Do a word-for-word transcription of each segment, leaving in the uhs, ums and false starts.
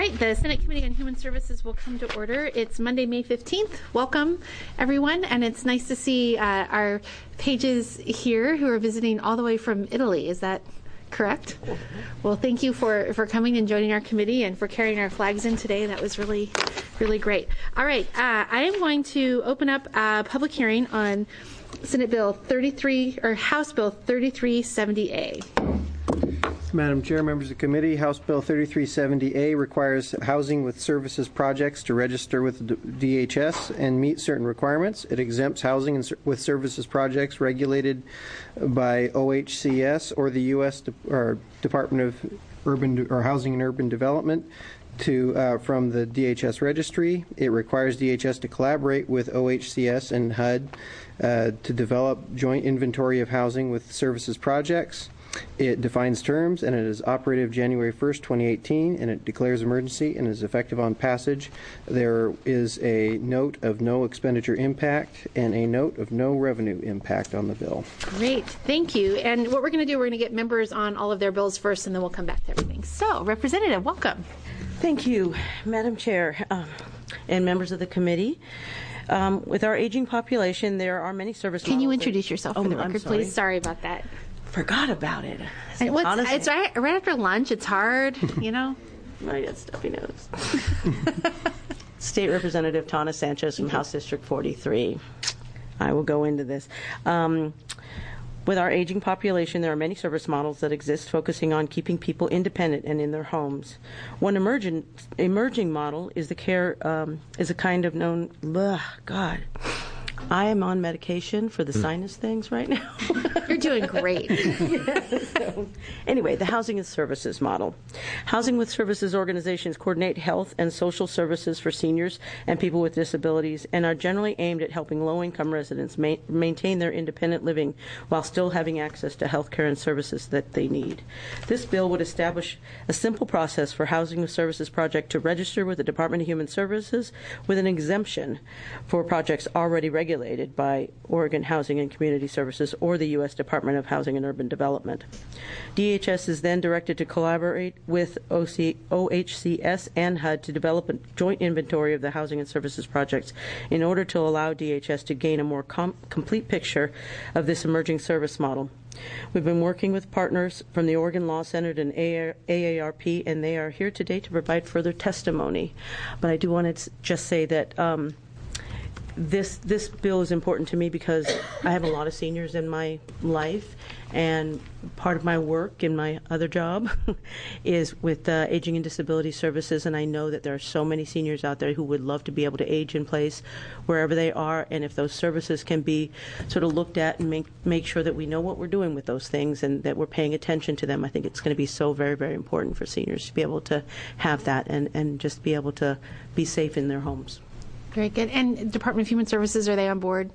right, the Senate Committee on Human Services will come to order. It's Monday, May fifteenth. Welcome, everyone, and it's nice to see uh, our pages here who are visiting all the way from Italy. Is that correct? Well, thank you for, for coming and joining our committee and for carrying our flags in today. That was really, really great. All right, uh, I am going to open up a public hearing on Senate Bill thirty-three, or House Bill thirty-three seventy A. Madam Chair, members of the committee, House Bill thirty-three seventy A requires housing with services projects to register with D H S and meet certain requirements. It exempts housing with services projects regulated by O H C S or the U S De- or Department of Urban or Housing and Urban Development to uh, from the D H S registry. It requires D H S to collaborate with O H C S and H U D uh, to develop joint inventory of housing with services projects. It defines terms, and it is operative January first, twenty eighteen, and it declares emergency and is effective on passage. There is a note of no expenditure impact and a note of no revenue impact on the bill. Great, thank you. And what we're going to do, we're going to get members on all of their bills first, and then we'll come back to everything. So, Representative, welcome. Thank you, Madam Chair, um, and members of the committee. Um, with our aging population, there are many service Can you models introduce that, yourself oh, for the record, I'm sorry. please? Sorry about that. Forgot about it. And what's, Honestly, it's right, right after lunch. It's hard, you know. I got stuffy nose. State Representative Tana Sanchez from House District forty-three. I will go into this. Um, with our aging population, there are many service models that exist focusing on keeping people independent and in their homes. One emerging emerging model is the care um, is a kind of known. Ugh, God. I am on medication for the sinus things right now. You're doing great. Yeah, so, anyway, the housing and services model. Housing with services organizations coordinate health and social services for seniors and people with disabilities and are generally aimed at helping low-income residents ma- maintain their independent living while still having access to health care and services that they need. This bill would establish a simple process for Housing with Services project to register with the Department of Human Services with an exemption for projects already regulated regulated by Oregon Housing and Community Services or the U S Department of Housing and Urban Development. D H S is then directed to collaborate with O H C S and H U D to develop a joint inventory of the housing and services projects in order to allow D H S to gain a more com- complete picture of this emerging service model. We've been working with partners from the Oregon Law Center and A A R P, and they are here today to provide further testimony. But I do want to just say that um, This this bill is important to me because I have a lot of seniors in my life, and part of my work in my other job is with uh, aging and disability services, and I know that there are so many seniors out there who would love to be able to age in place wherever they are, and if those services can be sort of looked at and make, make sure that we know what we're doing with those things and that we're paying attention to them, I think it's going to be so very, very important for seniors to be able to have that and, and just be able to be safe in their homes. Very good. And Department of Human Services, are they on board?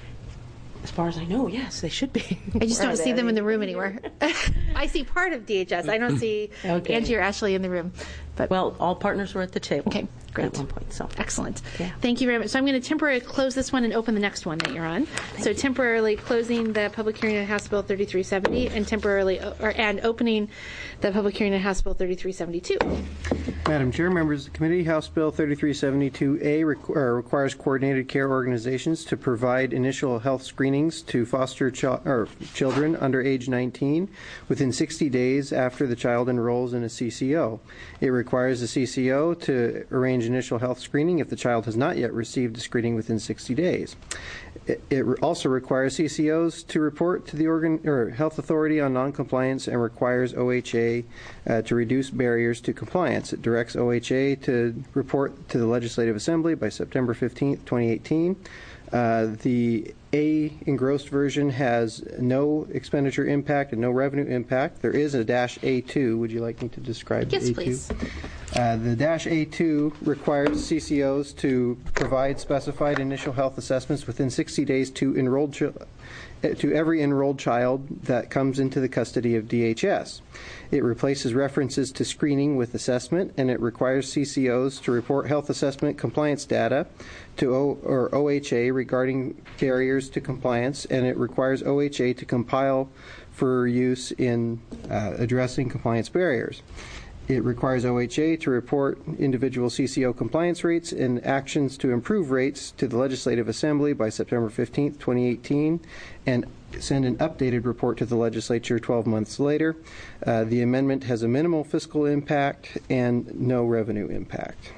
As far as I know, yes, they should be. I just don't see them in the room anywhere. I see part of D H S. I don't see okay. Angie or Ashley in the room. But well, all partners were at the table. Okay, great. At one point, so excellent. Yeah. Thank you very much. So I'm going to temporarily close this one and open the next one that you're on. Thank so you. temporarily closing the public hearing on House Bill thirty-three seventy and temporarily or and opening the public hearing on House Bill thirty-three seventy-two. Madam Chair, members of the committee, House Bill thirty-three seventy-two A requ- uh, requires coordinated care organizations to provide initial health screenings to foster ch- or children under age nineteen within sixty days after the child enrolls in a C C O. It requires the C C O to arrange initial health screening if the child has not yet received a screening within sixty days. It, it also requires C C Os to report to the Oregon or Health Authority on noncompliance and requires O H A uh, to reduce barriers to compliance. It directs O H A to report to the Legislative Assembly by September fifteenth, twenty eighteen. Uh, the A engrossed version has no expenditure impact and no revenue impact. There is a dash A two. Would you like me to describe yes, A two? Please. Uh, the dash A two requires C C Os to provide specified initial health assessments within sixty days to enrolled ch- to every enrolled child that comes into the custody of D H S. It replaces references to screening with assessment, and it requires C C Os to report health assessment compliance data to o- or O H A regarding barriers to compliance, and it requires O H A to compile for use in uh, addressing compliance barriers. It requires O H A to report individual C C O compliance rates and actions to improve rates to the Legislative Assembly by September fifteenth, twenty eighteen, and send an updated report to the legislature twelve months later. Uh, the amendment has a minimal fiscal impact and no revenue impact.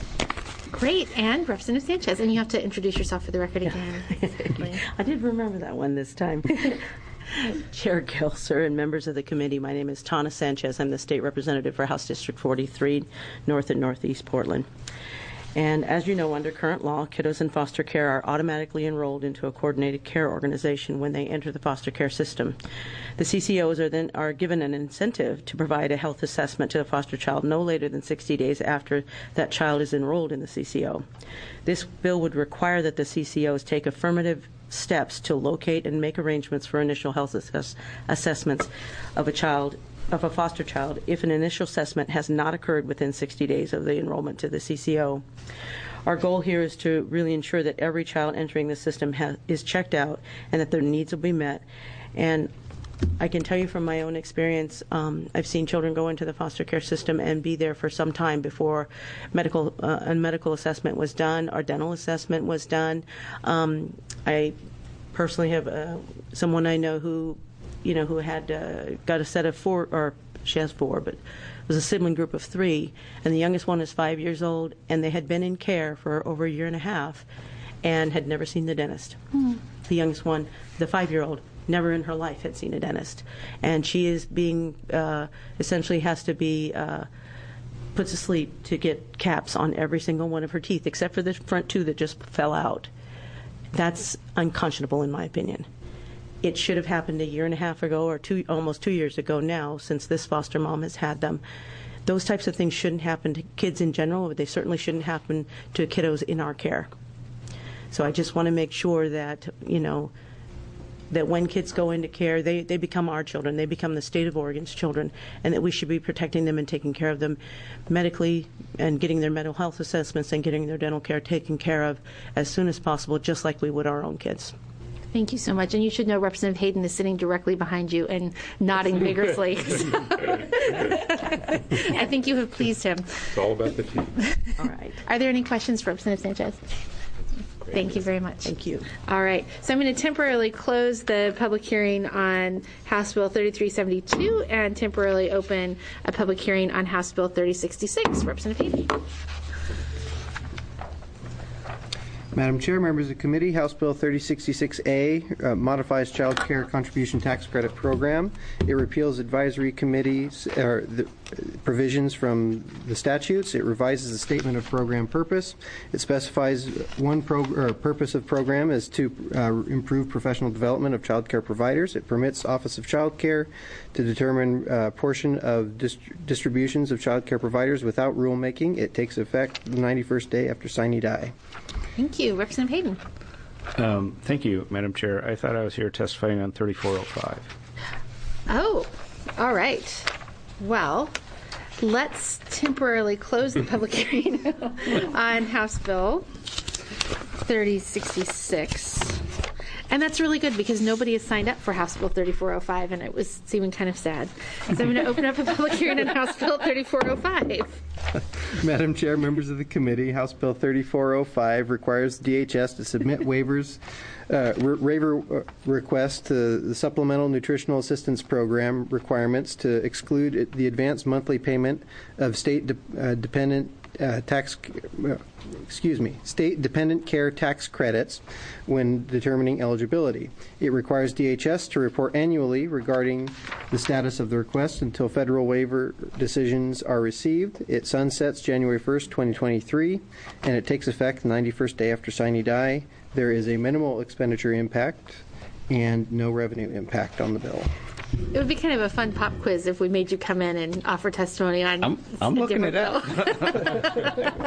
Great. And Representative Sanchez, and you have to introduce yourself for the record again. I did remember that one this time. Chair Gelser and members of the committee, my name is Tana Sanchez. I'm the state representative for House District forty-three, North and Northeast Portland. And as you know, under current law, kiddos in foster care are automatically enrolled into a coordinated care organization when they enter the foster care system. The C C Os are then are given an incentive to provide a health assessment to the foster child no later than sixty days after that child is enrolled in the C C O. This bill would require that the C C Os take affirmative steps to locate and make arrangements for initial health assess- assessments of a child of a foster child if an initial assessment has not occurred within sixty days of the enrollment to the C C O. Our goal here is to really ensure that every child entering the system ha- is checked out and that their needs will be met. And I can tell you from my own experience, um, I've seen children go into the foster care system and be there for some time before medical uh, a medical assessment was done or dental assessment was done. Um, I personally have uh, someone I know who, you know, who had uh, got a set of four, or she has four, but it was a sibling group of three, and the youngest one is five years old, and they had been in care for over a year and a half and had never seen the dentist. Mm. The youngest one, the five-year-old, never in her life had seen a dentist. And she is being, uh, essentially has to be uh, put to sleep to get caps on every single one of her teeth, except for the front two that just fell out. That's unconscionable, in my opinion. It should have happened a year and a half ago, or two, almost two years ago now, since this foster mom has had them. Those types of things shouldn't happen to kids in general, but they certainly shouldn't happen to kiddos in our care. So I just want to make sure that, you know, that when kids go into care, they, they become our children. They become the state of Oregon's children, and that we should be protecting them and taking care of them medically and getting their mental health assessments and getting their dental care taken care of as soon as possible, just like we would our own kids. Thank you so much. And you should know Representative Hayden is sitting directly behind you and nodding vigorously. So I think you have pleased him. It's all about the teeth. All right. Are there any questions for Representative Sanchez? Thank you very much. Thank you. All right. So I'm going to temporarily close the public hearing on House Bill thirty-three seventy-two and temporarily open a public hearing on House Bill thirty sixty-six. Representative Hayden. Madam Chair, members of the committee, House Bill thirty sixty-six A uh, modifies Child Care Contribution Tax Credit Program. It repeals advisory committees or the provisions from the statutes. It revises the statement of program purpose. It specifies one prog- or purpose of program is to uh, improve professional development of child care providers. It permits Office of Child Care to determine a portion of dist- distributions of child care providers without rulemaking. It takes effect the ninety-first day after sine die. Thank you. Representative Hayden. Um, thank you, Madam Chair. I thought I was here testifying on thirty-four oh five. Oh, all right. Well, let's temporarily close the public hearing on House Bill thirty sixty-six. And that's really good because nobody has signed up for House Bill thirty-four oh five, and it was seeming kind of sad. So I'm going to open up a public hearing on House Bill thirty-four oh five. Madam Chair, members of the committee, House Bill thirty-four oh five requires D H S to submit waivers, uh, re- waiver requests to the Supplemental Nutritional Assistance Program requirements to exclude the advanced monthly payment of state de- uh, dependent uh, tax, uh, excuse me, state dependent care tax credits when determining eligibility. It requires D H S to report annually regarding the status of the request until federal waiver decisions are received. It sunsets January first, twenty twenty-three, and it takes effect the ninety-first day after sine die. There is a minimal expenditure impact and no revenue impact on the bill. It would be kind of a fun pop quiz if we made you come in and offer testimony on I'm, I'm a looking different it up.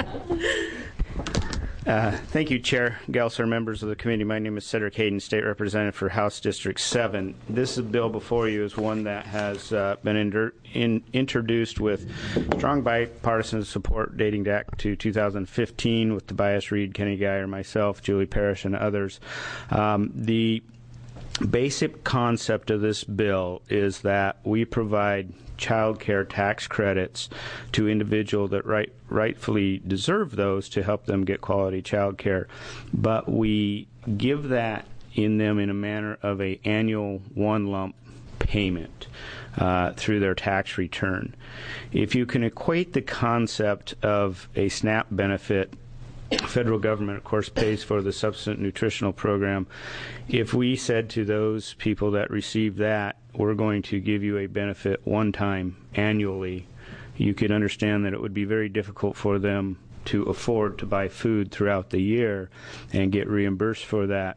uh, thank you, Chair Gelser, members of the committee. My name is Cedric Hayden, State Representative for House District seven. This bill before you is one that has uh, been inter- in, introduced with strong bipartisan support dating back to two thousand fifteen with Tobias Reed, Kenny Geyer, myself, Julie Parrish, and others. Um, the basic concept of this bill is that we provide child care tax credits to individuals that right, rightfully deserve those to help them get quality child care, but we give that in them in a manner of a annual one lump payment uh, through their tax return. If you can equate the concept of a SNAP benefit, federal government, of course, pays for the Subsistence Nutritional Program. If we said to those people that receive that, we're going to give you a benefit one time annually, you could understand that it would be very difficult for them to afford to buy food throughout the year and get reimbursed for that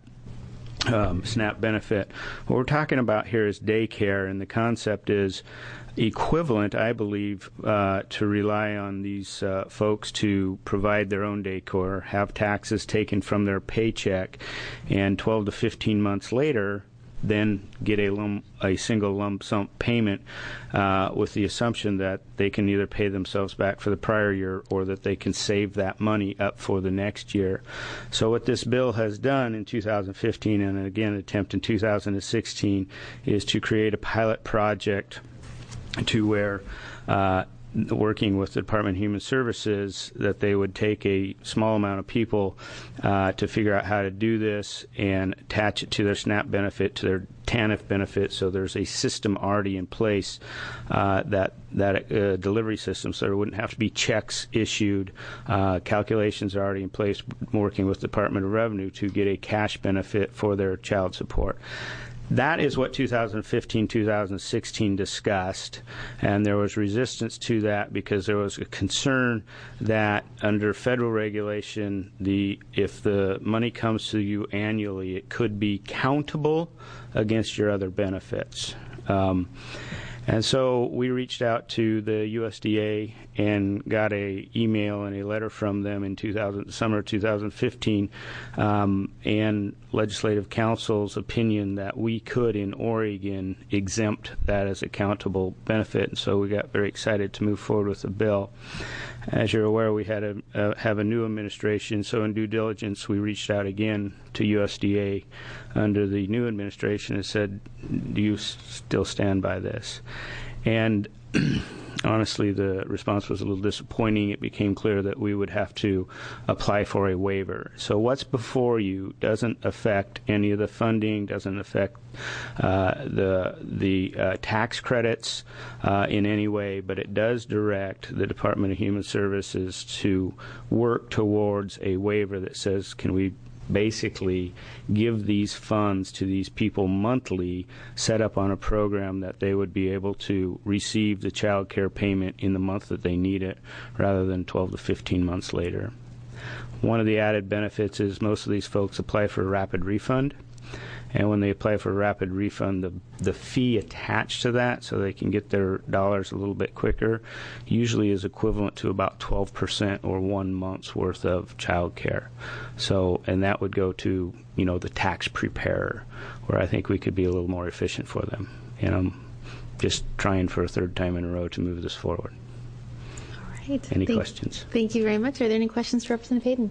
um, SNAP benefit. What we're talking about here is daycare, and the concept is equivalent, I believe, uh, to rely on these uh, folks to provide their own daycare, have taxes taken from their paycheck, and twelve to fifteen months later, then get a lump, a single lump sum payment uh, with the assumption that they can either pay themselves back for the prior year or that they can save that money up for the next year. So what this bill has done in two thousand fifteen and again attempt in two thousand sixteen is to create a pilot project to where uh, working with the Department of Human Services that they would take a small amount of people uh, to figure out how to do this and attach it to their SNAP benefit, to their TANF benefit, so there's a system already in place, uh, that that uh, delivery system, so there wouldn't have to be checks issued. Uh, calculations are already in place working with the Department of Revenue to get a cash benefit for their child support. That is what two thousand fifteen, two thousand sixteen discussed, and there was resistance to that because there was a concern that under federal regulation, the if the money comes to you annually, it could be countable against your other benefits. Um, And so we reached out to the U S D A and got a email and a letter from them in two thousand, summer two thousand fifteen, um, and Legislative Council's opinion that we could, in Oregon, exempt that as a countable benefit. And so we got very excited to move forward with the bill. As you're aware, we had a, uh, have a new administration, so in due diligence, we reached out again to U S D A under the new administration and said, do you s- still stand by this? And honestly, the response was a little disappointing. It became clear that we would have to apply for a waiver. So what's before you doesn't affect any of the funding, doesn't affect uh, the the uh, tax credits uh, in any way, but it does direct the Department of Human Services to work towards a waiver that says, can we basically give these funds to these people monthly, set up on a program that they would be able to receive the child care payment in the month that they need it rather than twelve to fifteen months later. One of the added benefits is most of these folks apply for a rapid refund. And when they apply for a rapid refund, the the fee attached to that, so they can get their dollars a little bit quicker, usually is equivalent to about twelve percent or one month's worth of child care. So, and that would go to, you know, the tax preparer, where I think we could be a little more efficient for them. And I'm just trying for a third time in a row to move this forward. All right. Any thank, questions? Thank you very much. Are there any questions for Representative Hayden?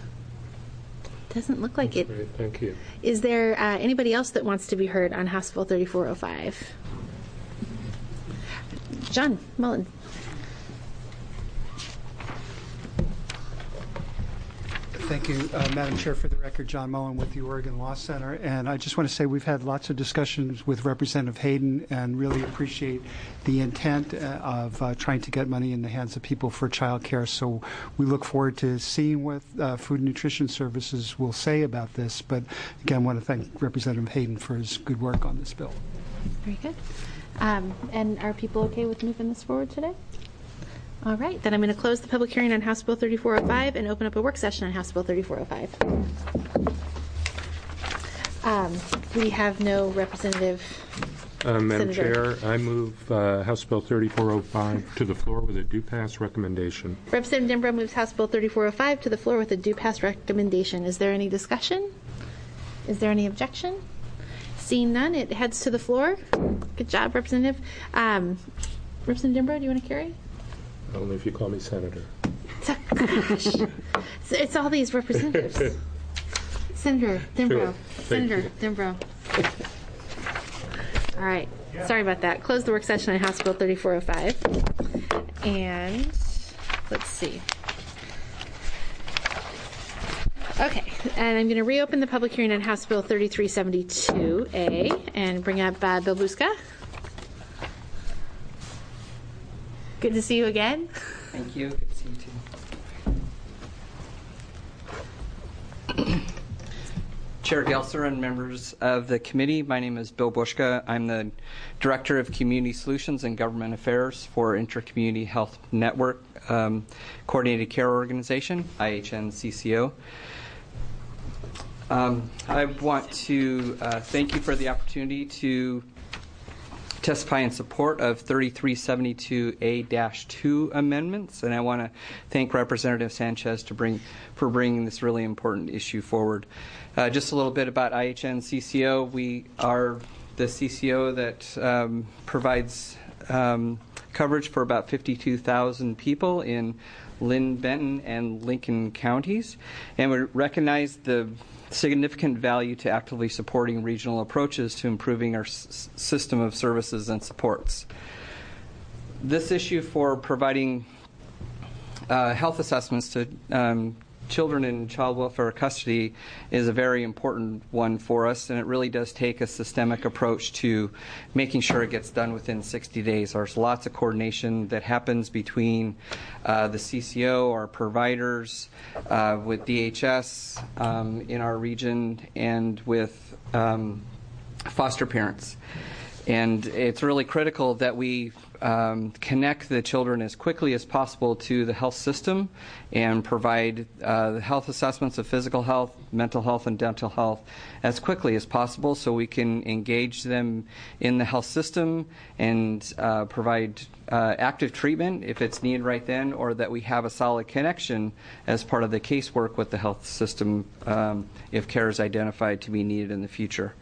Doesn't look like it. Great, thank you. Is there uh, anybody else that wants to be heard on House Bill thirty-four oh five? John Mullen. Thank you, uh, Madam Chair. For the record, John Mullen with the Oregon Law Center. And I just want to say we've had lots of discussions with Representative Hayden and really appreciate the intent uh, of uh, trying to get money in the hands of people for child care. So we look forward to seeing what uh, Food and Nutrition Services will say about this. But again, I want to thank Representative Hayden for his good work on this bill. Very good. Um, and are people okay with moving this forward today? All right, then I'm going to close the public hearing on House Bill thirty-four oh five and open up a work session on House Bill thirty-four oh five. Um, we have no representative. Uh, Madam Senator. Chair, I move uh, House Bill thirty-four oh five to the floor with a due pass recommendation. Representative Dimbrow moves House Bill thirty-four oh five to the floor with a due pass recommendation. Is there any discussion? Is there any objection? Seeing none, it heads to the floor. Good job, Representative. Um, Representative Dimbrow, do you want to carry? Only if you call me Senator. So, gosh. it's, it's all these representatives. Senator Dimbrow. Sure. Senator you. Dimbrow. All right. Sorry about that. Close the work session on House Bill thirty-four oh five. And let's see. Okay, and I'm going to reopen the public hearing on House Bill thirty-three seventy-two A and bring up uh, Bill Buska. Good to see you again. Thank you. Good to see you too. Chair Gelser and members of the committee, my name is Bill Bushka. I'm the Director of Community Solutions and Government Affairs for Intercommunity Health Network um, Coordinated Care Organization, I H N C C O. Um, I want to uh, thank you for the opportunity to testify in support of thirty-three seventy-two A two amendments, and I want to thank Representative Sanchez to bring for bringing this really important issue forward. Uh, just a little bit about I H N C C O. We are the C C O that um, provides um, coverage for about fifty-two thousand people in Lynn, Benton, and Lincoln counties, and we recognize the significant value to actively supporting regional approaches to improving our s- system of services and supports. This issue for providing uh, health assessments to um, children in child welfare custody is a very important one for us, and it really does take a systemic approach to making sure it gets done within sixty days. There's lots of coordination that happens between uh, the C C O, our providers, uh, with D H S um, in our region, and with um, foster parents. And it's really critical that we um, connect the children as quickly as possible to the health system and provide uh, health assessments of physical health, mental health, and dental health as quickly as possible so we can engage them in the health system and uh, provide uh, active treatment if it's needed right then, or that we have a solid connection as part of the casework with the health system um, if care is identified to be needed in the future.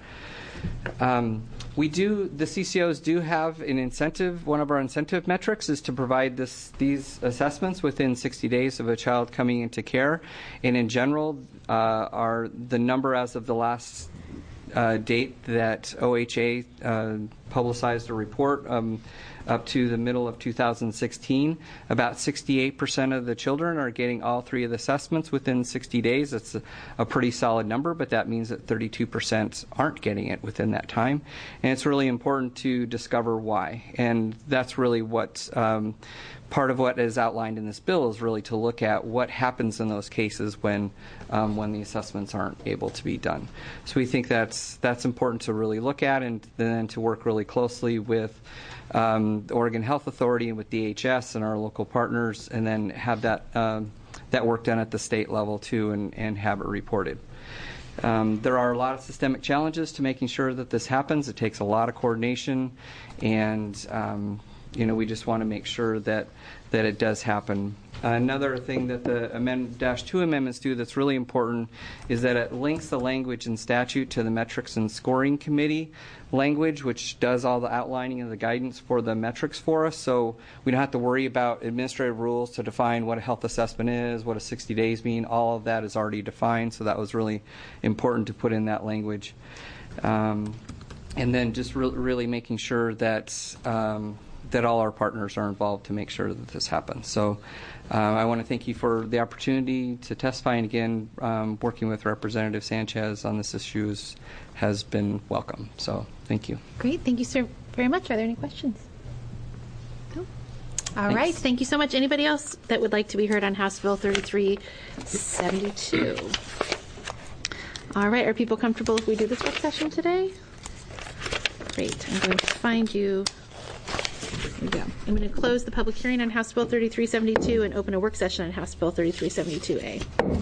Um, we do, the C C Os do have an incentive. One of our incentive metrics is to provide this, these assessments within sixty days of a child coming into care. And in general, uh, our, the number as of the last uh, date that O H A uh, publicized a report um, up to the middle of two thousand sixteen, about sixty-eight percent of the children are getting all three of the assessments within sixty days. That's a, a pretty solid number, but that means that thirty-two percent aren't getting it within that time. And it's really important to discover why. And that's really what um, part of what is outlined in this bill is really to look at what happens in those cases when um, when the assessments aren't able to be done. So we think that's that's important to really look at, and then to work really closely with Um, the Oregon Health Authority and with D H S and our local partners, and then have that um, that work done at the state level too, and, and have it reported. Um, there are a lot of systemic challenges to making sure that this happens. It takes a lot of coordination, and um, you know, we just want to make sure that that it does happen. Another thing that the amend dash two amendments do that's really important is that it links the language in statute to the metrics and scoring committee language, which does all the outlining and the guidance for the metrics for us. So we don't have to worry about administrative rules to define what a health assessment is, what a sixty days mean. All of that is already defined. So that was really important to put in that language. Um, and then just re- really making sure that um, that all our partners are involved to make sure that this happens. So uh, I want to thank you for the opportunity to testify, and again, um, working with Representative Sanchez on this issue is, has been welcome. So thank you. Great. Thank you, sir, very much. Are there any questions? No? All Thanks. right. Thank you so much. Anybody else that would like to be heard on House Bill thirty-three seventy-two? All right. Are people comfortable if we do this work session today? Great. I'm going to find you. Here we go. I'm going to close the public hearing on House Bill thirty-three seventy-two and open a work session on House Bill thirty-three seventy-two A.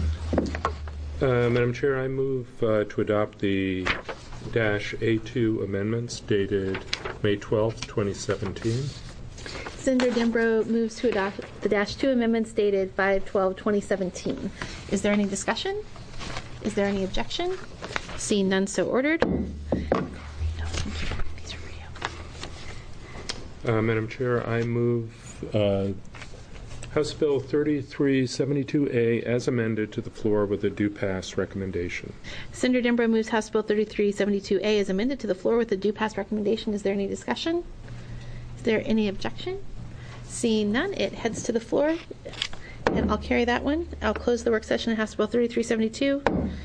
Uh, Madam Chair, I move uh, to adopt the dash A two amendments dated May twelfth, twenty seventeen. Senator Dembro moves to adopt the dash two amendments dated five twelve twenty seventeen. Is there any discussion? Is there any objection? Seeing none, so ordered. Uh, Madam Chair, I move uh, House Bill thirty-three seventy-two A as amended to the floor with a due pass recommendation. Senator Denbrough moves House Bill thirty-three seventy-two A as amended to the floor with a due pass recommendation. Is there any discussion? Is there any objection? Seeing none, it heads to the floor, and I'll carry that one. I'll close the work session on House Bill thirty-three seventy-two.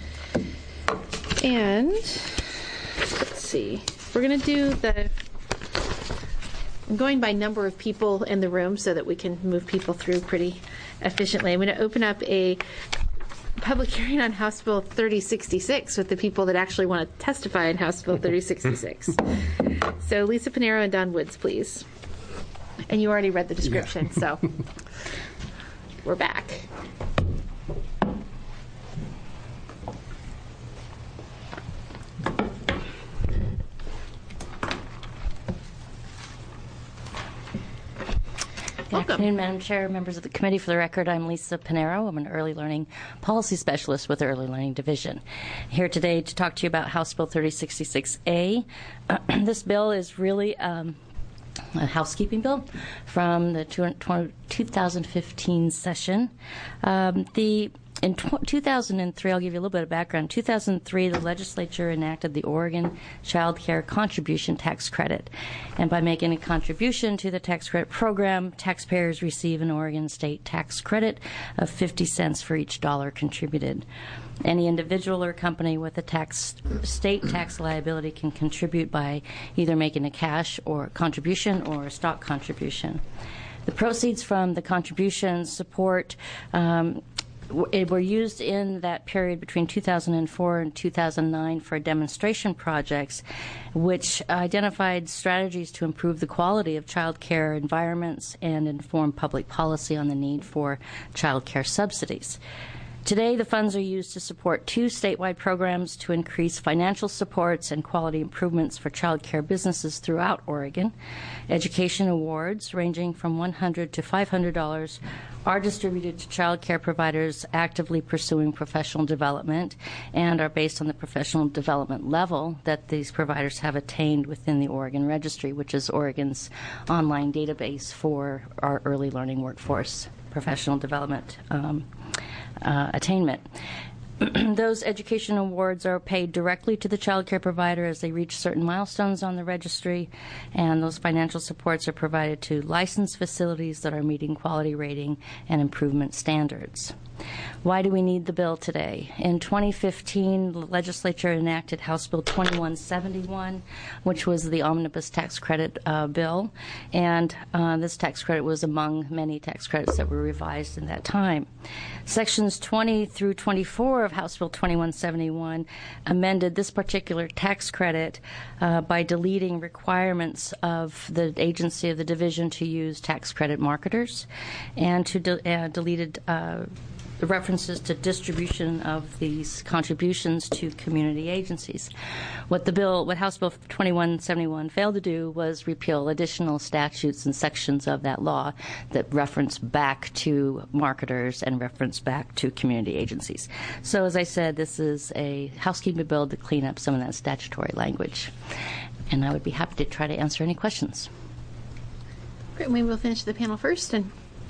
And let's see, we're going to do the, I'm going by number of people in the room so that we can move people through pretty efficiently. I'm going to open up a public hearing on House Bill thirty sixty-six with the people that actually want to testify on House Bill thirty sixty-six. So Lisa Pinero and Don Woods, please. And you already read the description, yeah. So we're back. Good afternoon, Madam Chair, members of the committee. For the record, I'm Lisa Pinero. I'm an early learning policy specialist with the Early Learning Division. Here today to talk to you about House Bill thirty sixty-six A. Uh, this bill is really um, a housekeeping bill from the two thousand fifteen session. Um, the In two thousand three, I'll give you a little bit of background. In two thousand three, the legislature enacted the Oregon Child Care Contribution Tax Credit. And by making a contribution to the tax credit program, taxpayers receive an Oregon state tax credit of fifty cents for each dollar contributed. Any individual or company with a tax state tax liability can contribute by either making a cash or contribution or a stock contribution. The proceeds from the contributions support um, were used in that period between two thousand four and two thousand nine for demonstration projects, which identified strategies to improve the quality of child care environments and inform public policy on the need for child care subsidies. Today, the funds are used to support two statewide programs to increase financial supports and quality improvements for child care businesses throughout Oregon. Education awards ranging from one hundred dollars to five hundred dollars are distributed to child care providers actively pursuing professional development and are based on the professional development level that these providers have attained within the Oregon Registry, which is Oregon's online database for our early learning workforce professional development um, uh, attainment. Those education awards are paid directly to the child care provider as they reach certain milestones on the registry, and those financial supports are provided to licensed facilities that are meeting quality rating and improvement standards. Why do we need the bill today? In twenty fifteen, the legislature enacted House Bill twenty-one seventy-one, which was the omnibus tax credit uh, bill, and uh, this tax credit was among many tax credits that were revised in that time. Sections twenty through twenty-four of House Bill twenty-one seventy-one amended this particular tax credit uh, by deleting requirements of the agency of the division to use tax credit marketers, and to de- uh, deleted uh, the references to distribution of these contributions to community agencies. What the bill, what House Bill twenty-one seventy-one failed to do was repeal additional statutes and sections of that law that reference back to marketers and reference back to community agencies. So, as I said, this is a housekeeping bill to clean up some of that statutory language. And I would be happy to try to answer any questions. Great. Maybe we'll finish the panel first. And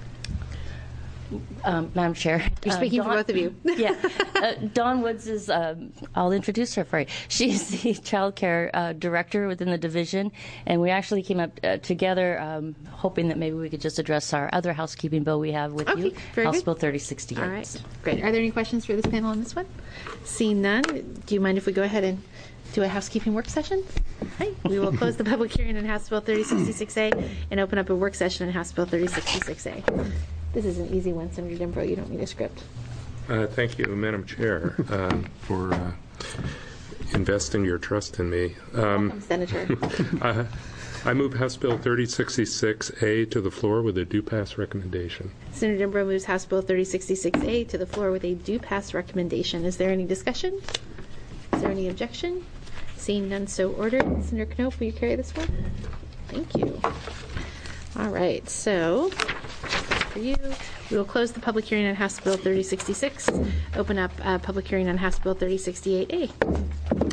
Um, Madam Chair. You're speaking uh, Dawn, for both of you. yeah. Uh, Dawn Woods is, um, I'll introduce her for you. She's the child care uh, director within the division, and we actually came up uh, together um, hoping that maybe we could just address our other housekeeping bill we have with okay, you, very House good. Bill thirty sixty-eight. All right, great. Are there any questions for this panel on this one? Seeing none, do you mind if we go ahead and do a housekeeping work session? Right. We will close the public hearing on House Bill thirty sixty-six A and open up a work session on House Bill thirty sixty-six A. This is an easy one, Senator Denbrough. You don't need a script. Uh, thank you, Madam Chair, um, for uh, investing your trust in me. Um, Welcome, Senator. uh, I move House Bill thirty sixty-six A to the floor with a due pass recommendation. Senator Denbrough moves House Bill thirty sixty-six A to the floor with a due pass recommendation. Is there any discussion? Is there any objection? Seeing none, so ordered. Senator Knope, will you carry this one? Thank you. All right, so for you, we will close the public hearing on House Bill thirty sixty-six, open up a public hearing on House Bill thirty sixty-eight A.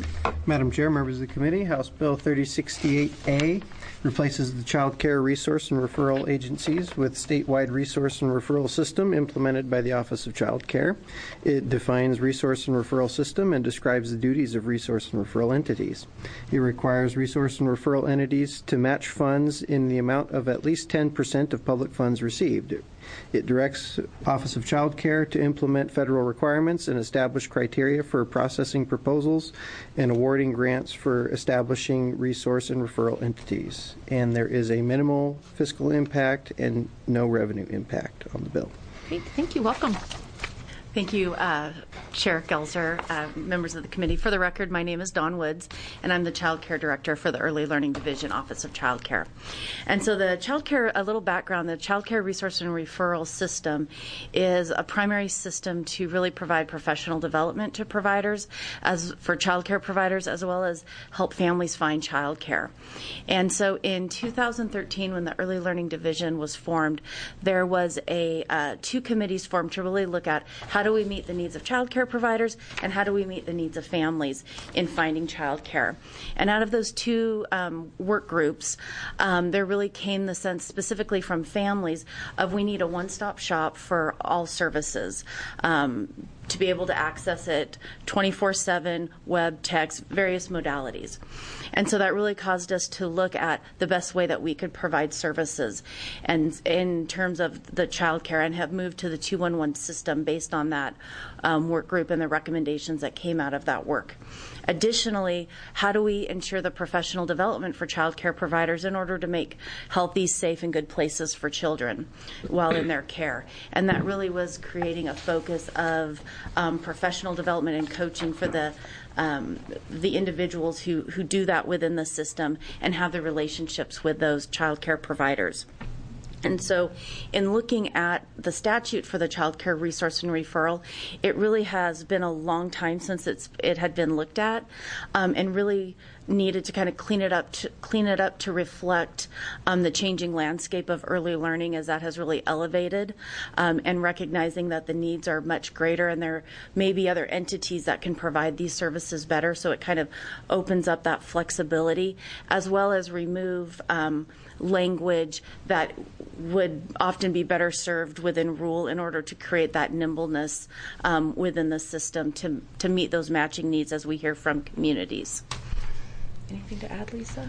Madam Chair, members of the committee, House Bill thirty sixty-eight A replaces the Child Care Resource and Referral Agencies with statewide resource and referral system implemented by the Office of Child Care. It defines resource and referral system and describes the duties of resource and referral entities. It requires resource and referral entities to match funds in the amount of at least ten percent of public funds received. It directs Office of Child Care to implement federal requirements and establish criteria for processing proposals and awarding grants for establishing resource and referral entities. And there is a minimal fiscal impact and no revenue impact on the bill. Great. Thank you. Welcome. Thank you, uh, Chair Gelser, uh, members of the committee. For the record, my name is Dawn Woods, and I'm the Child Care Director for the Early Learning Division, Office of Child Care. And so the Child Care, a little background, the Child Care Resource and Referral System is a primary system to really provide professional development to providers, as for child care providers, as well as help families find child care. And so in two thousand thirteen, when the Early Learning Division was formed, there was a uh, two committees formed to really look at how How do we meet the needs of child care providers, and how do we meet the needs of families in finding child care? And out of those two um, work groups, um, there really came the sense, specifically from families, of we need a one-stop shop for all services. Um, to be able to access it twenty-four seven, web, text, various modalities. And so that really caused us to look at the best way that we could provide services and in terms of the child care, and have moved to the two one one system based on that um, work group and the recommendations that came out of that work. Additionally, how do we ensure the professional development for child care providers in order to make healthy, safe, and good places for children while in their care? And that really was creating a focus of um, professional development and coaching for the um, the individuals who, who do that within the system and have the relationships with those child care providers. And so in looking at the statute for the Child Care Resource and Referral, it really has been a long time since it's, it had been looked at, um, and really needed to kind of clean it up to clean it up to reflect um, the changing landscape of early learning, as that has really elevated, um, and recognizing that the needs are much greater and there may be other entities that can provide these services better. So it kind of opens up that flexibility, as well as remove um, language that would often be better served within rule in order to create that nimbleness um, within the system to to meet those matching needs as we hear from communities. Anything to add, Lisa?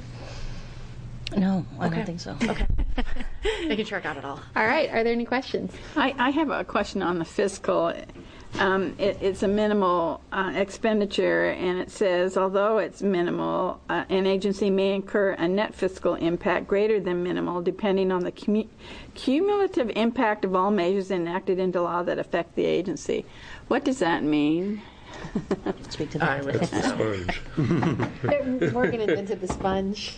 No, I Okay. don't think so. Okay. Making sure I got it all. All right. Are there any questions? I, I have a question on the fiscal. Um, it, it's a minimal uh, expenditure, and it says, although it's minimal, uh, an agency may incur a net fiscal impact greater than minimal, depending on the cumu- cumulative impact of all measures enacted into law that affect the agency. What does that mean? Speak to that. That's the sponge. Morgan invented the sponge.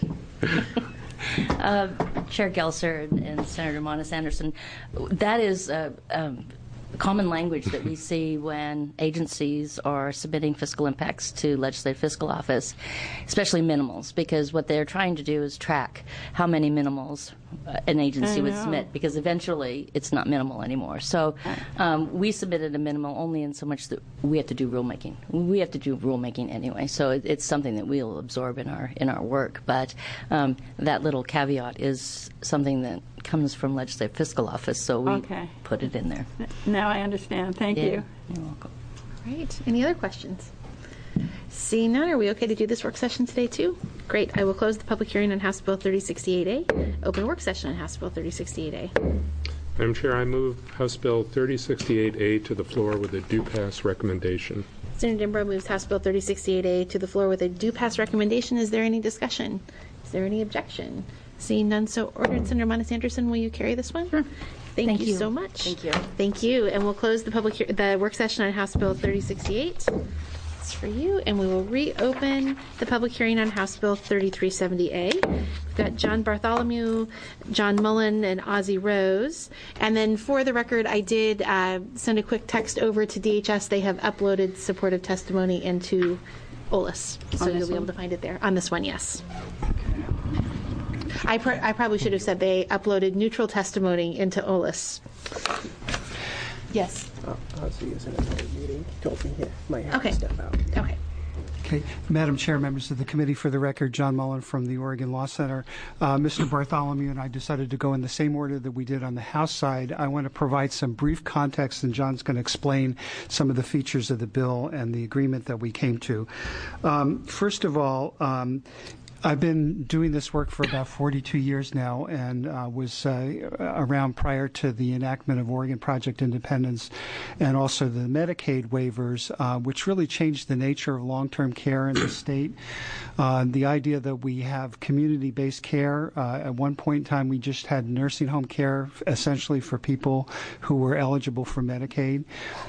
Uh, Chair Gelser and, and Senator Monis Anderson, that is uh, um, common language that we see when agencies are submitting fiscal impacts to Legislative Fiscal Office, especially minimals, because what they're trying to do is track how many minimals uh, an agency I would know. submit, because eventually it's not minimal anymore. So um, we submitted a minimal only in so much that we have to do rulemaking. We have to do rulemaking anyway, so it, it's something that we'll absorb in our in our work. But um, that little caveat is something that comes from Legislative Fiscal Office, so we Okay. put it in there. Now I understand. Thank Yeah, you. You're welcome. Right. Any other questions? Seeing none, are we okay to do this work session today too? Great. I will close the public hearing on House Bill thirty sixty-eight A. Open a work session on House Bill thirty sixty-eight A. Madam Chair, I move House Bill thirty sixty-eight A to the floor with a due pass recommendation. Senator Dimbrow moves House Bill thirty sixty-eight A to the floor with a due pass recommendation. Is there any discussion? Is there any objection? Seeing none, so ordered. Senator Monis Anderson, will you carry this one? Sure. Thank, Thank you, you. so much. Thank you. Thank you. And we'll close the public hear- the work session on House Bill thirty sixty-eight. It's for you. And we will reopen the public hearing on House Bill thirty-three seventy A. We've got John Bartholomew, John Mullen, and Ozzie Rose. And then for the record, I did uh, send a quick text over to D H S. They have uploaded supportive testimony into O L A S. So On you'll this be able one? to find it there. On this one, yes. I, pr- I probably should have said they uploaded neutral testimony into O L A S. Yes. Uh, Ozzie is in another meeting. He told me he might have Okay. to step out. Okay. Okay, Madam Chair, members of the committee, for the record, John Mullen from the Oregon Law Center. Uh, Mister Bartholomew and I decided to go in the same order that we did on the House side. I want to provide some brief context, and John's going to explain some of the features of the bill and the agreement that we came to. Um, first of all, um, I've been doing this work for about forty-two years now, and uh, was uh, around prior to the enactment of Oregon Project Independence and also the Medicaid waivers, uh, which really changed the nature of long-term care in the state. Uh, the idea that we have community-based care. Uh, at one point in time, we just had nursing home care essentially for people who were eligible for Medicaid.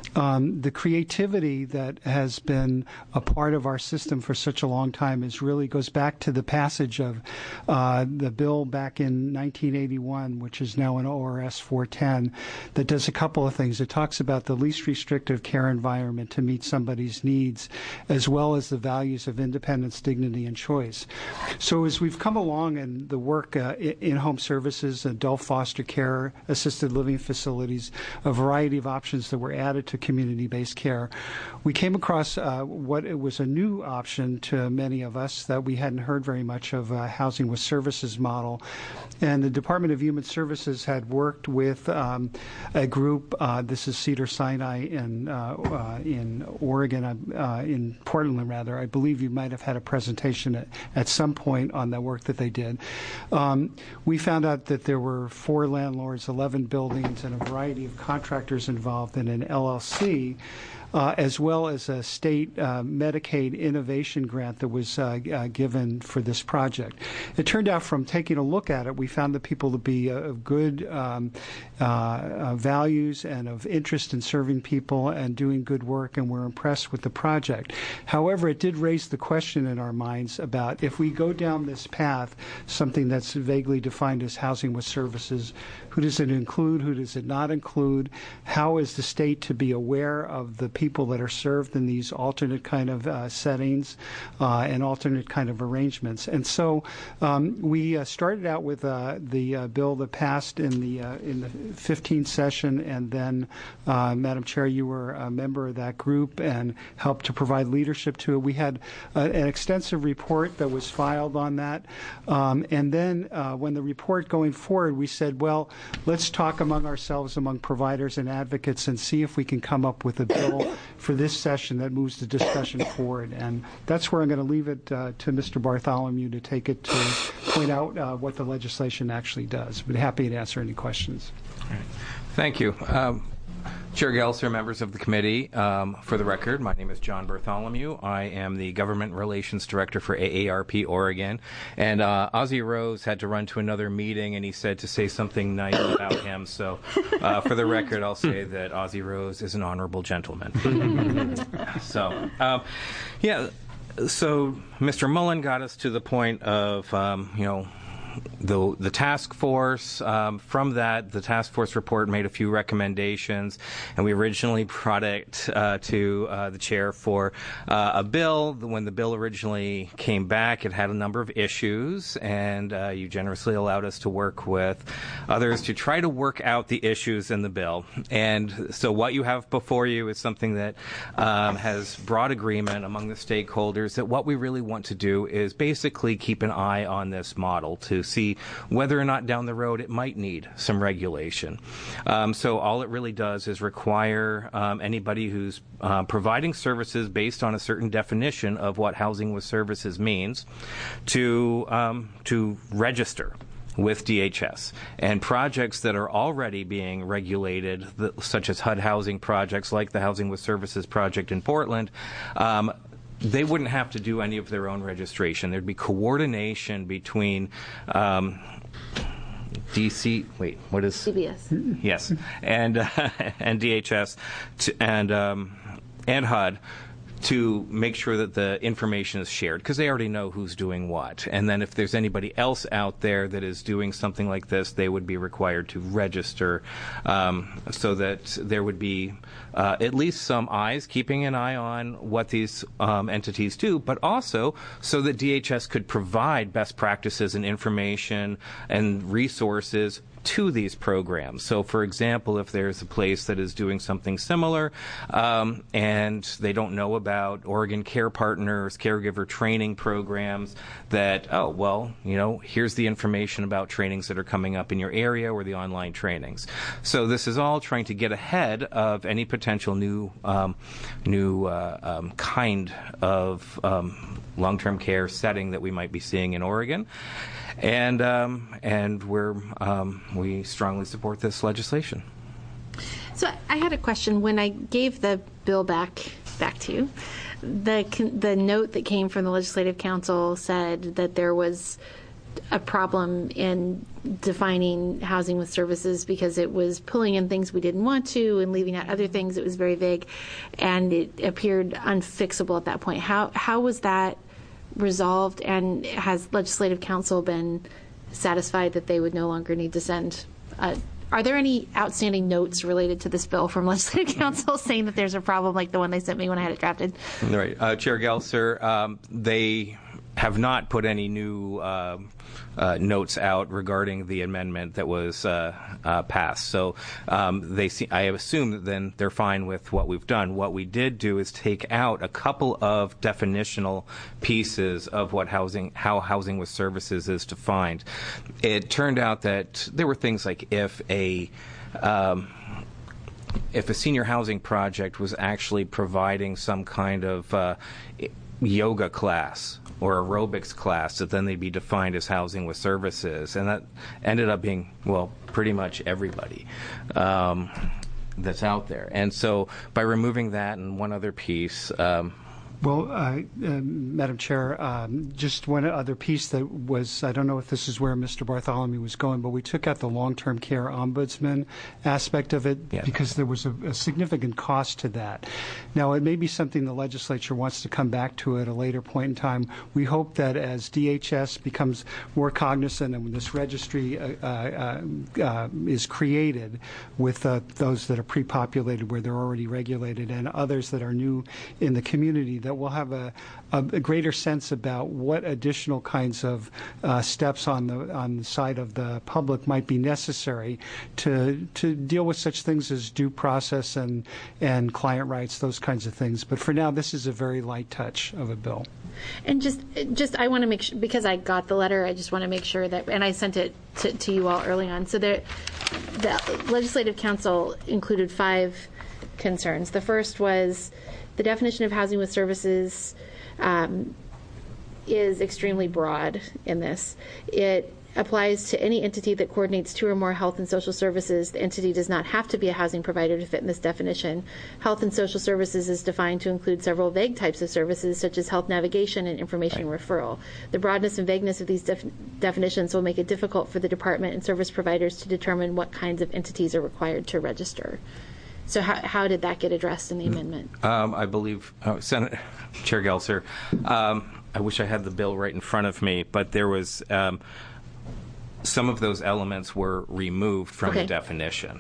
Um, the creativity that has been a part of our system for such a long time is really goes back to the passage of uh, the bill back in nineteen eighty-one, which is now in O R S four ten, that does a couple of things. It talks about the least restrictive care environment to meet somebody's needs, as well as the values of independence, dignity, and choice. So as we've come along in the work uh, in-home services, adult foster care, assisted living facilities, a variety of options that were added to community-based care, we came across uh, what it was a new option to many of us that we hadn't heard very much of, a housing with services model. And the Department of Human Services had worked with um, a group, uh, this is Cedars-Sinai in, uh, uh, in Oregon, uh, in Portland rather. I believe you might have had a presentation at, at some point on the work that they did. Um, we found out that there were four landlords, eleven buildings, and a variety of contractors involved in an L L C. Uh, as well as a state uh, Medicaid innovation grant that was uh, uh, given for this project. It turned out from taking a look at it, we found the people to be uh, of good um, uh, uh, values and of interest in serving people and doing good work, and we're impressed with the project. However, it did raise the question in our minds about if we go down this path, something that's vaguely defined as housing with services, who does it include, who does it not include, how is the state to be aware of the people that are served in these alternate kind of uh, settings uh, and alternate kind of arrangements. And so um, we uh, started out with uh, the uh, bill that passed in the uh, in the fifteenth session, and then, uh, Madam Chair, you were a member of that group and helped to provide leadership to it. We had uh, an extensive report that was filed on that. Um, and then uh, when the report going forward, we said, well, let's talk among ourselves, among providers and advocates, and see if we can come up with a bill for this session that moves the discussion forward. And that's where I'm going to leave it uh, to Mister Bartholomew to take it to point out uh, what the legislation actually does. But happy to answer any questions. All right. Thank you. Um, Chair Gelser, members of the committee, um, for the record, my name is John Bartholomew. I am the Government Relations Director for A A R P Oregon. And uh, Ozzie Rose had to run to another meeting, and he said to say something nice about him. So uh, for the record, I'll say that Ozzie Rose is an honorable gentleman. so, um, yeah, so Mister Mullen got us to the point of, um, you know, The, the task force, um, from that, the task force report made a few recommendations, and we originally brought it uh, to uh, the chair for uh, a bill. When the bill originally came back, it had a number of issues, and uh, you generously allowed us to work with others to try to work out the issues in the bill. And so what you have before you is something that um, has broad agreement among the stakeholders that what we really want to do is basically keep an eye on this model to see whether or not down the road it might need some regulation. Um, so all it really does is require um, anybody who's uh, providing services based on a certain definition of what housing with services means to um, to register with D H S. And projects that are already being regulated, such as H U D housing projects like the Housing with Services project in Portland, um, they wouldn't have to do any of their own registration. There'd be coordination between um, D C, wait, what is? C B S. Yes, and uh, and D H S to, and um, and H U D to make sure that the information is shared, because they already know who's doing what. And then if there's anybody else out there that is doing something like this, they would be required to register, um, so that there would be uh, at least some eyes keeping an eye on what these um, entities do, but also so that D H S could provide best practices and information and resources to these programs. So, for example, if there's a place that is doing something similar um, and they don't know about Oregon Care Partners, caregiver training programs, that, oh, well, you know, here's the information about trainings that are coming up in your area or the online trainings. So this is all trying to get ahead of any potential new um, new uh, um, kind of um, long-term care setting that we might be seeing in Oregon. And um, and we're um, we strongly support this legislation. So I had a question. When I gave the bill back back to you, the the note that came from the Legislative Council said that there was a problem in defining housing with services because it was pulling in things we didn't want to and leaving out other things. It was very vague, and it appeared unfixable at that point. How how was that resolved, and has Legislative Council been satisfied that they would no longer need to send? Uh, are there any outstanding notes related to this bill from Legislative Council saying that there's a problem like the one they sent me when I had it drafted? Right, uh, Chair Gelser, um, they have not put any new uh, uh, notes out regarding the amendment that was uh, uh, passed. So um, they see, I assume that then they're fine with what we've done. What we did do is take out a couple of definitional pieces of what housing, how housing with services is defined. It turned out that there were things like if a um, if a senior housing project was actually providing some kind of uh, yoga class or aerobics class, that then they'd be defined as housing with services. And that ended up being, well, pretty much everybody um, that's out there. And so by removing that and one other piece, um, Well, uh, uh, Madam Chair, um, just one other piece that was, I don't know if this is where Mister Bartholomew was going, but we took out the long-term care ombudsman aspect of it yeah. because there was a, a significant cost to that. Now, it may be something the legislature wants to come back to at a later point in time. We hope that as D H S becomes more cognizant and when this registry uh, uh, uh, is created with uh, those that are pre-populated where they're already regulated and others that are new in the community, that we'll have a, a, a greater sense about what additional kinds of uh, steps on the on the side of the public might be necessary to to deal with such things as due process and and client rights, those kinds of things. But for now, this is a very light touch of a bill. And just just I want to make sure, because I got the letter, I just want to make sure that, and I sent it to, to you all early on. So there, the Legislative Council included five concerns. The first was the definition of housing with services um, is extremely broad in this. It applies to any entity that coordinates two or more health and social services. The entity does not have to be a housing provider to fit in this definition. Health and social services is defined to include several vague types of services, such as health navigation and information right. referral. The broadness and vagueness of these def- definitions will make it difficult for the department and service providers to determine what kinds of entities are required to register. So how, how did that get addressed in the amendment? Um, I believe, oh, Senator Chair Gelser, um, I wish I had the bill right in front of me, but there was um, some of those elements were removed from okay. the definition.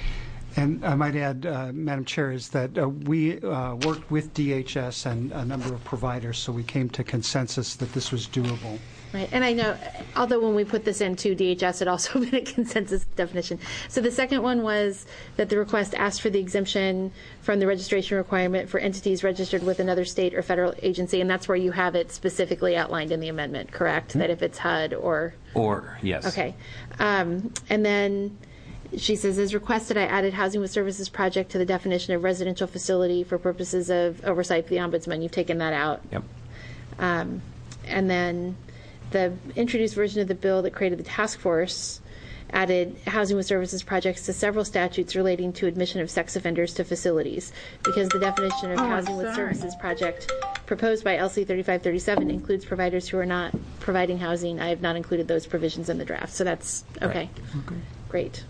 And I might add, uh, Madam Chair, is that uh, we uh, worked with D H S and a number of providers, so we came to consensus that this was doable. Right, and I know, although when we put this into D H S, it also been a consensus definition. So the second one was that the request asked for the exemption from the registration requirement for entities registered with another state or federal agency, and that's where you have it specifically outlined in the amendment, correct? Mm-hmm. That if it's H U D or... Or, yes. Okay. Um, and then she says, as requested, I added Housing with Services project to the definition of residential facility for purposes of oversight for the Ombudsman. You've taken that out. Yep. Um, and then the introduced version of the bill that created the task force added Housing with Services projects to several statutes relating to admission of sex offenders to facilities, because the definition of oh, Housing with Services project proposed by L C thirty-five thirty-seven includes providers who are not providing housing. I have not included those provisions in the draft, so that's okay. Right. Okay. Great.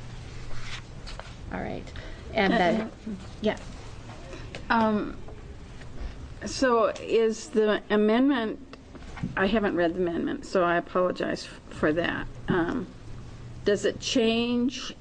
All right. And then, yeah. Um, so is the amendment, I haven't read the amendment, so I apologize f- for that. Um, does it change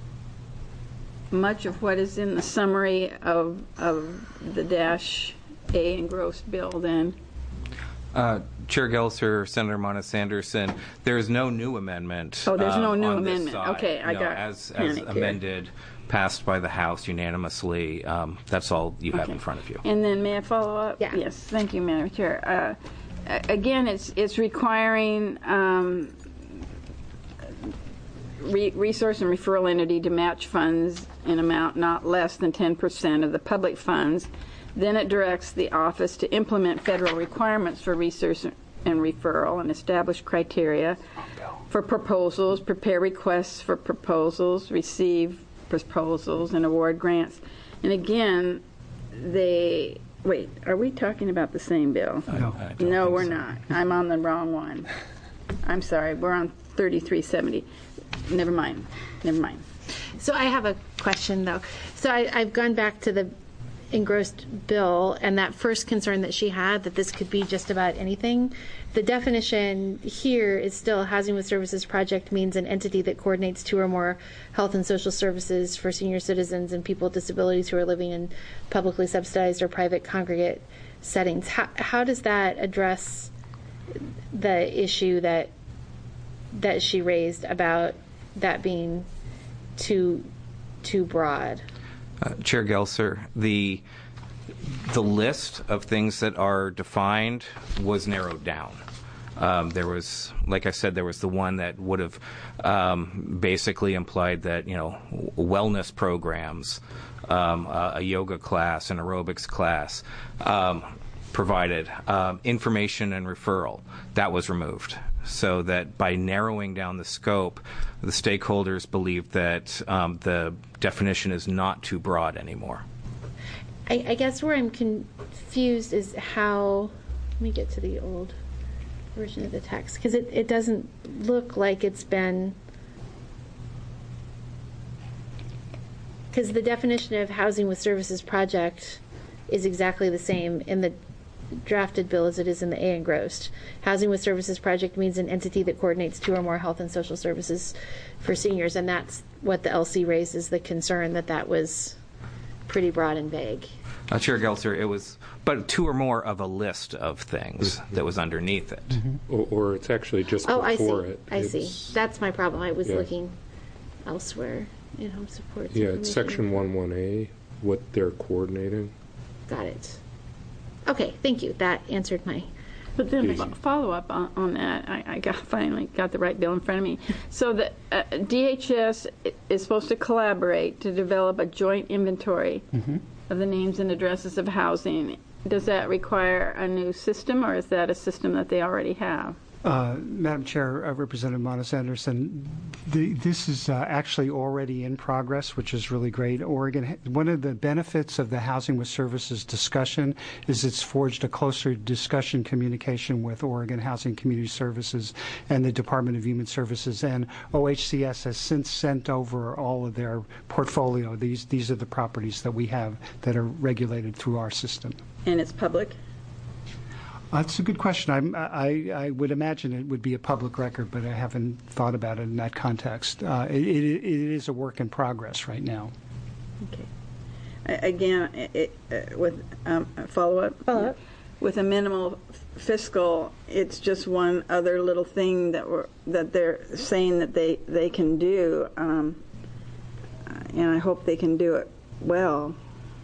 much of what is in the summary of, of the dash A engrossed bill then? Uh, Chair Gelser, Senator Monis Anderson, there is no new amendment. Oh, there's no um, new on this amendment. side. Okay, I no, got as, as panicked here. amended, passed by the House unanimously. Um, that's all you have Okay. in front of you. And then may I follow up? Yeah. Yes, thank you, Madam Chair. Uh, a- again, it's it's requiring um, re- resource and referral entity to match funds in amount not less than ten percent of the public funds. Then it directs the office to implement federal requirements for research and referral and establish criteria for proposals, prepare requests for proposals, receive proposals, and award grants. And again, they, wait, are we talking about the same bill? No. I don't No, think we're so. not. I'm on the wrong one. I'm sorry, we're on thirty-three seventy. Never mind, never mind. So I have a question, though. So I, I've gone back to the engrossed bill, and that first concern that she had, that this could be just about anything. The definition here is still Housing with Services project means an entity that coordinates two or more health and social services for senior citizens and people with disabilities who are living in publicly subsidized or private congregate settings. How, how does that address the issue that that she raised about that being too too broad? Uh, Chair Gelser, the the list of things that are defined was narrowed down. Um, there was, like I said, there was the one that would have um, basically implied that, you know, wellness programs, um, a, a yoga class, an aerobics class, um, provided um, information and referral. That was removed. So that by narrowing down the scope, the stakeholders believe that um, the definition is not too broad anymore. I, I guess where I'm confused is how, let me get to the old version of the text, because it, it doesn't look like it's been, because the definition of housing with services project is exactly the same in the drafted bill as it is in the A engrossed. Housing with Services project means an entity that coordinates two or more health and social services for seniors, and that's what the L C raised, is the concern that that was pretty broad and vague. Uh, Chair Gelser, it was but two or more of a list of things that was underneath it. Or, or it's actually just Oh, I see. before it. I see. It's- That's my problem. I was Yeah. looking elsewhere in home supports. Yeah, it's information. section one one A, what they're coordinating. Got it. Okay, thank you. That answered my. But then Easy. fo- follow up on, on that, I, I got finally got the right bill in front of me. So the uh, D H S i- is supposed to collaborate to develop a joint inventory of the names and addresses of housing. Does that require a new system, or is that a system that they already have? Uh, Madam Chair, uh, Representative Monis Anderson, the, this is uh, actually already in progress, which is really great. Oregon, one of the benefits of the Housing with Services discussion is it's forged a closer discussion communication with Oregon Housing Community Services and the Department of Human Services, and O H C S has since sent over all of their portfolio. These, these are the properties that we have that are regulated through our system. And it's public? That's a good question. I'm, I, I would imagine it would be a public record, but I haven't thought about it in that context. Uh, it, it, it is a work in progress right now. Okay. A- Again, it, uh, with um, a follow-up? Follow-up. With a minimal fiscal, it's just one other little thing that we're, that they're saying that they, they can do, um, and I hope they can do it well.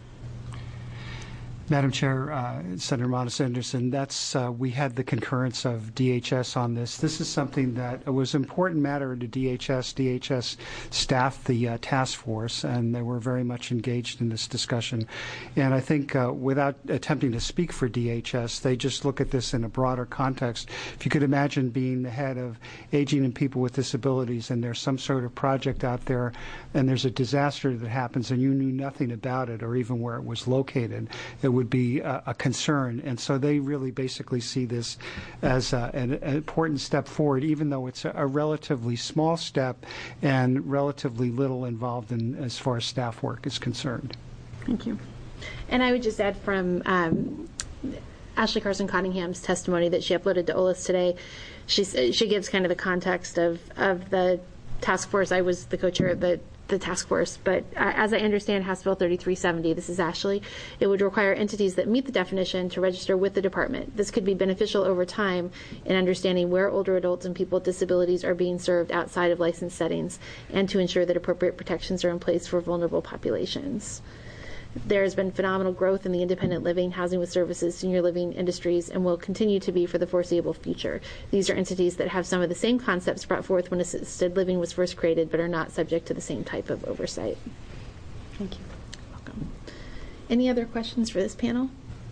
Madam Chair, uh, Senator Monis Anderson, that's uh, we had the concurrence of D H S on this. This is something that was an important matter to D H S. D H S staffed the uh, task force, and they were very much engaged in this discussion. And I think uh, without attempting to speak for D H S, they just look at this in a broader context. If you could imagine being the head of aging and people with disabilities, and there's some sort of project out there, and there's a disaster that happens, and you knew nothing about it or even where it was located, it would be a, a concern. And so they really basically see this as a, an, an important step forward, even though it's a, a relatively small step and relatively little involved in as far as staff work is concerned. Thank you. And I would just add from um, Ashley Carson Cottingham's testimony that she uploaded to O L A S today, she, she gives kind of the context of, of the task force. I was the co-chair of the the task force, but uh, as I understand House Bill thirty-three seventy, this is Ashley, it would require entities that meet the definition to register with the department. This could be beneficial over time in understanding where older adults and people with disabilities are being served outside of licensed settings, and to ensure that appropriate protections are in place for vulnerable populations. There has been phenomenal growth in the independent living, housing with services, senior living industries, and will continue to be for the foreseeable future. These are entities that have some of the same concepts brought forth when assisted living was first created, but are not subject to the same type of oversight. Thank you. Welcome. Any other questions for this panel?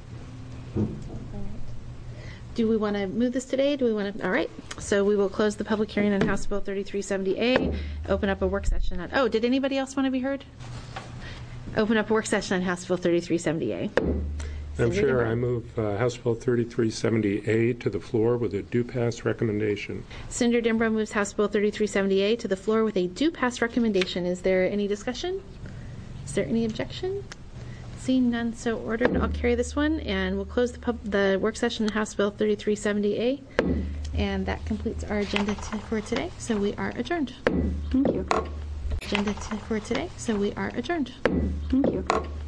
Do we want to move this today? Do we want to? All right. So we will close the public hearing on House Bill thirty-three seventy A, open up a work session on, oh, did anybody else want to be heard? Open up a work session on House Bill thirty-three seventy A. Madam Chair, I move uh, House Bill thirty-three seventy A to the floor with a due pass recommendation. Senator Dimbro moves House Bill thirty-three seventy A to the floor with a due pass recommendation. Is there any discussion? Is there any objection? Seeing none, so ordered. I'll carry this one, and we'll close the, pub the work session on House Bill thirty-three seventy A. And that completes our agenda for today, so we are adjourned. Thank you. Agenda for today, so we are adjourned. Thank you.